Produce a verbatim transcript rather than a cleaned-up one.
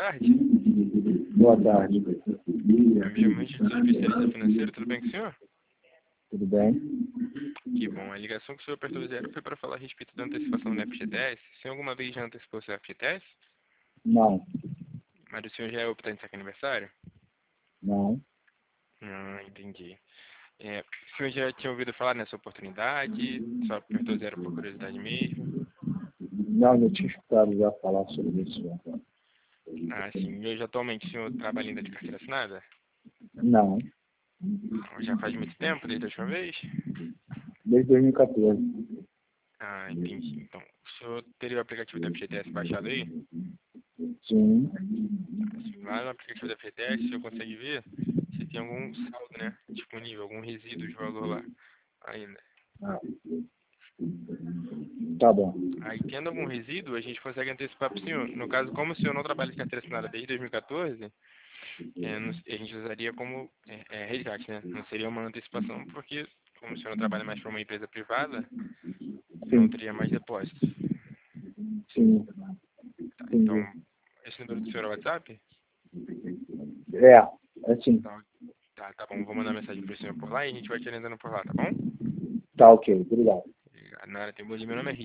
tarde. Boa tarde. Eu me chamo Richard, sou especialista financeiro, tudo bem com o senhor? Tudo bem? Que bom, a ligação que o senhor apertou zero foi para falar a respeito da antecipação do F G T S. O senhor alguma vez já antecipou seu F G T S? Não. Mas o senhor já é optante de aniversário? Não. Ah, entendi. É, o senhor já tinha ouvido falar nessa oportunidade? Só apertou zero por curiosidade mesmo? Não, não tinha escutado já falar sobre isso. Não. Ah, sim. E hoje atualmente o senhor trabalha ainda de carteira assinada? Não. Já faz muito tempo, desde a última vez? Desde dois mil e quatorze. Ah, entendi. Então, o senhor teria o aplicativo da F G T S baixado aí? Sim. Assim, lá no aplicativo da F G T S, o senhor consegue ver se tem algum saldo, né, disponível, algum resíduo de valor lá ainda. Ah. Tá bom. Aí, tendo algum resíduo, a gente consegue antecipar para o senhor. No caso, como o senhor não trabalha de carteira assinada desde dois mil e quatorze, é, não- a gente usaria como é, é, resgate, né? Não seria uma antecipação, porque como o senhor não trabalha mais para uma empresa privada, não Sim. teria mais depósitos. Sim. Tá, então, Entendi. esse número do senhor é o WhatsApp? É, assim. Tá, tá, tá bom. Vou mandar mensagem para o senhor por lá e a gente vai te orientando por lá, tá bom? Tá ok. Obrigado. Nada, tem bom dia, meu nome é Ri-